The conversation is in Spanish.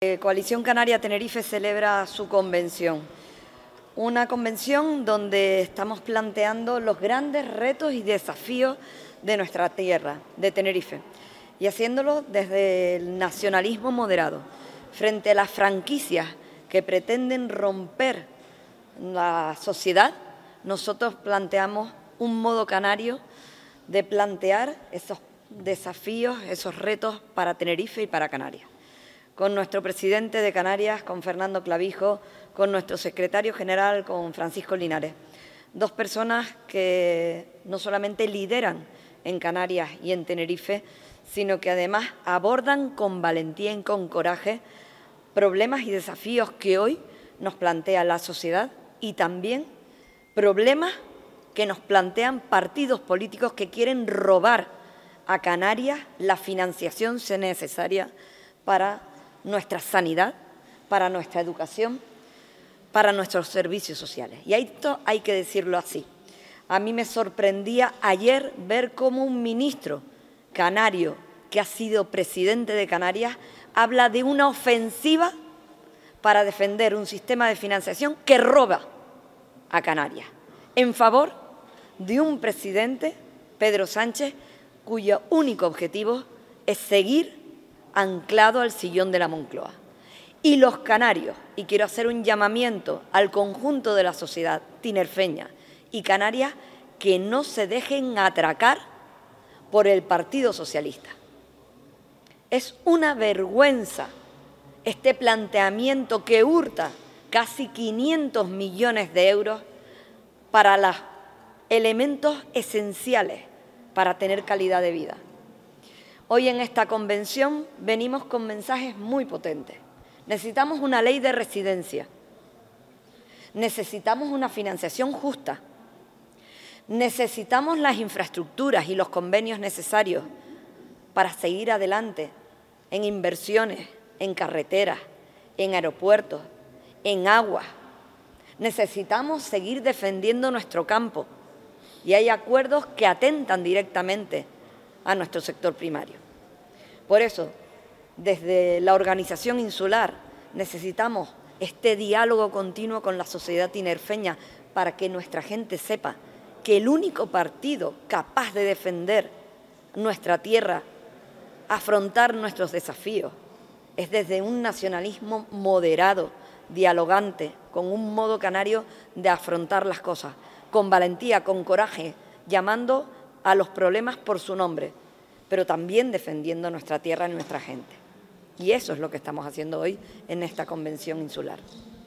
Coalición Canaria Tenerife celebra su convención. Una convención donde estamos planteando los grandes retos y desafíos de nuestra tierra, de Tenerife, y haciéndolo desde el nacionalismo moderado, frente a las franquicias que pretenden romper la sociedad. Nosotros planteamos un modo canario de plantear esos desafíos, esos retos para Tenerife y para Canarias. Con nuestro presidente de Canarias, con Fernando Clavijo, con nuestro secretario general, con Francisco Linares. Dos personas que no solamente lideran en Canarias y en Tenerife, sino que además abordan con valentía y con coraje problemas y desafíos que hoy nos plantea la sociedad y también problemas que nos plantean partidos políticos que quieren robar a Canarias la financiación necesaria para nuestra sanidad, para nuestra educación, para nuestros servicios sociales. Y esto hay que decirlo así. A mí me sorprendía ayer ver cómo un ministro canario que ha sido presidente de Canarias habla de una ofensiva para defender un sistema de financiación que roba a Canarias, en favor de un presidente, Pedro Sánchez, cuyo único objetivo es seguir anclado al sillón de la Moncloa. Y los canarios, y quiero hacer un llamamiento al conjunto de la sociedad tinerfeña y canaria, que no se dejen atracar por el Partido Socialista. Es una vergüenza este planteamiento que hurta casi 500 millones de euros para los elementos esenciales para tener calidad de vida. Hoy en esta convención venimos con mensajes muy potentes. Necesitamos una ley de residencia, necesitamos una financiación justa, necesitamos las infraestructuras y los convenios necesarios para seguir adelante en inversiones, en carreteras, en aeropuertos, en aguas. Necesitamos seguir defendiendo nuestro campo y hay acuerdos que atentan directamente a nuestro sector primario. Por eso, desde la organización insular, necesitamos este diálogo continuo con la sociedad tinerfeña para que nuestra gente sepa que el único partido capaz de defender nuestra tierra, afrontar nuestros desafíos, es desde un nacionalismo moderado, dialogante, con un modo canario de afrontar las cosas, con valentía, con coraje, llamando a los problemas por su nombre, pero también defendiendo nuestra tierra y nuestra gente. Y eso es lo que estamos haciendo hoy en esta convención insular.